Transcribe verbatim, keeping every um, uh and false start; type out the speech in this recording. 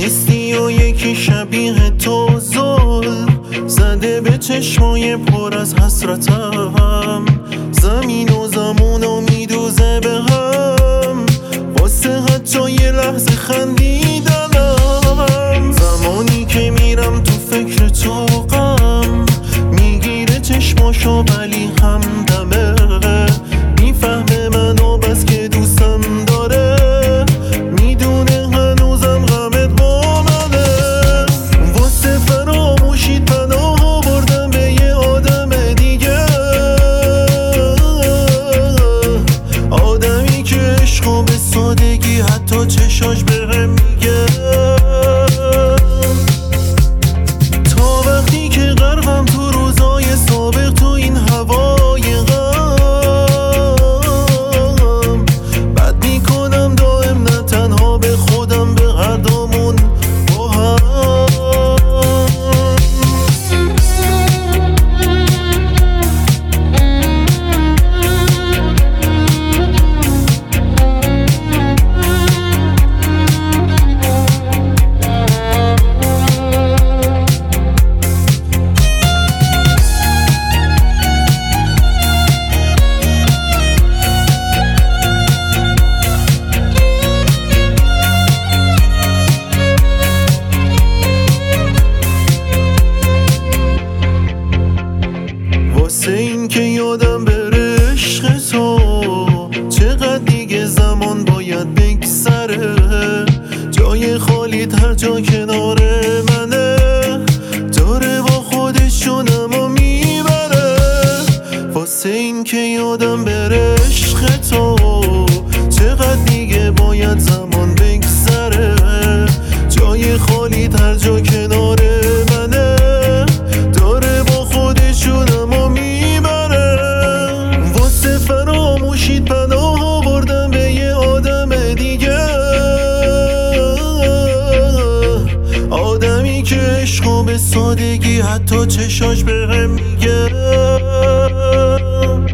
نیستی و یکی شبیه تو زل زده به چشمای پر از حسرتم. زمین و زمان و میدوزه به هم واسه حتی یه لحظه خندیدنم. زمانی که میرم تو فکر تو غم میگیره چشماشو ولی همدمه میفهمه منو بس که دوستم داره میدونه هنوزم غمت با منه. واسه فراموشیت پناه بردم به یه آدم دیگه، آدمی که عشقو به سادگی حتی چشاش بهم میگه. تا وقتی که غرقم تو روزای سابق تو این هوای غم بد میکنم دائم نه تنها به خودم به هر دومون با هم. واسه این که یادم بره عشق تو چقدر دیگه زمان باید بگذره. جای خالیت هر جا کنار منه داره با خودش جونمو میبره. واسه این که یادم بره عشق تو چقدر دیگه باید زمان بگذره. جای خالیت هر جا کنار منه داره با خودش جونمو میبره. واسه فراموشیت پناه بردم به یه آدم دیگه، آدمی که عشقو به سادگی حتی چشاش بهم میگه.